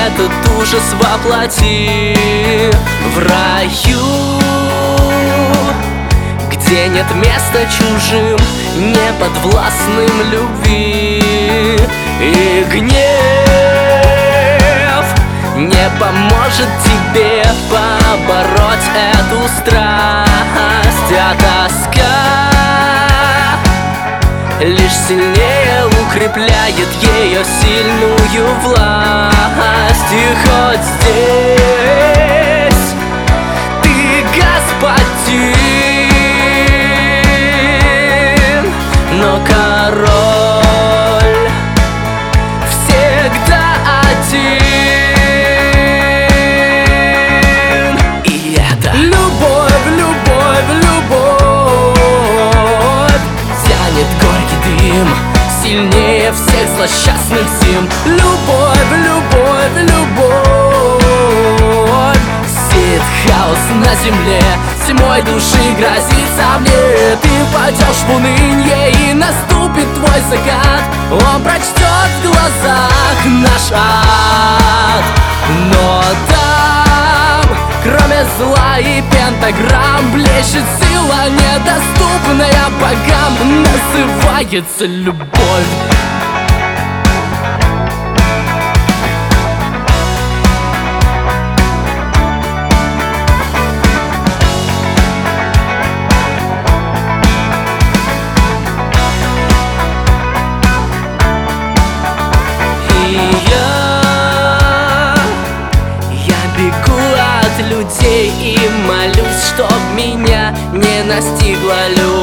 этот ужас воплоти. В раю, где нет места чужим, неподвластным любви. И гнев не поможет тебе побороть эту страсть, а тоска лишь сильнее укрепляет ее сильную власть. И хоть здесь ты господин, но король всегда один. И это любовь, любовь, любовь тянет горький дым сильнее всех злосчастных зим. Любовь, любовь, любовь сеет хаос на земле, тьмой души грозится мне. Ты пойдешь в унынье, и наступит твой закат. Он прочтет в глазах наш ад. Но там, кроме зла и пентаграмм, блещет сила, недоступная богам. Называется любовь. Я бегу от людей и молюсь, чтоб меня не настигла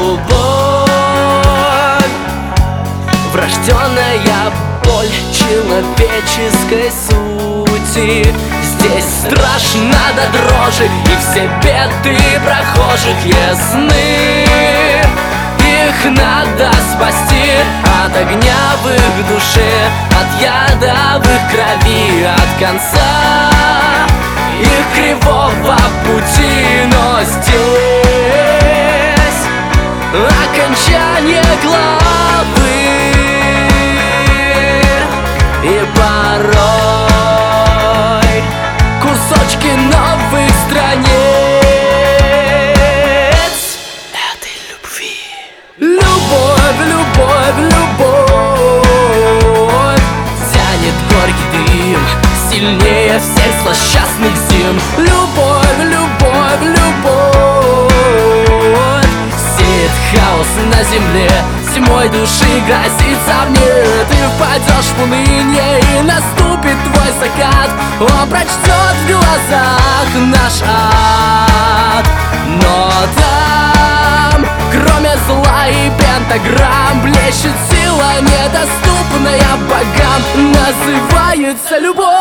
любовь. Врожденная боль человеческой сути. Здесь страшно до дрожи, и все беды прохожих ясны. Их надо спасти от огня в их душе, от яда в их крови, от конца их кривого пути. Но здесь окончание главы, и порой кусочки новых страниц этой любви. Любовь, любовь, любовь тянет горький дым сильнее всех злосчастных зим. Любовь, любовь, любовь сеет хаос на земле, тьмой души грозится мне. Ты впадешь в унынье, и наступит твой закат. Он прочтет в глазах наш ад. Но там, кроме зла и пентаграмм, блещет сила, недоступная богам. Называется любовь.